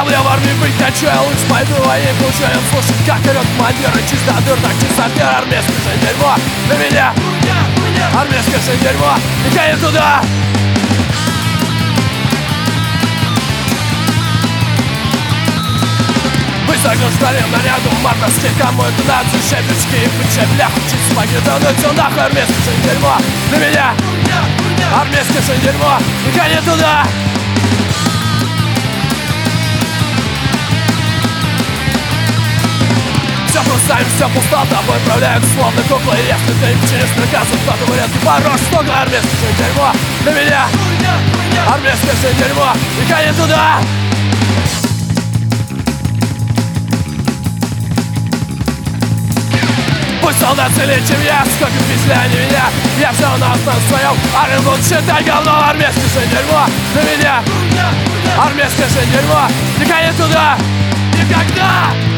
Кем я в армии быть хочу, я лучше пойду, а не получаю слушать, как орёт командир. И чисто дыр, так чисто дыр, армейское же дерьмо на меня. Армейское же дерьмо, и я не туда. Высоко ждали наряду мартовских, кому это надо, щепечки и плече, бляху, чисто магнитоны, все нахуй, армейское же дерьмо на меня. Армейское же дерьмо, и я не туда. Все пустая, все пусто, тобой управляют словно куклы. И если ты им через приказы, кто-то говорит, ты хорош, много армейское же дерьмо на меня. Армейское же дерьмо, и я не туда. Пусть солдат сильнее, чем я, сколько пизли они меня. Я все на основном своем, армию буду считать говно. Армейское же дерьмо на меня. Армейское же дерьмо, и я не туда. Никогда.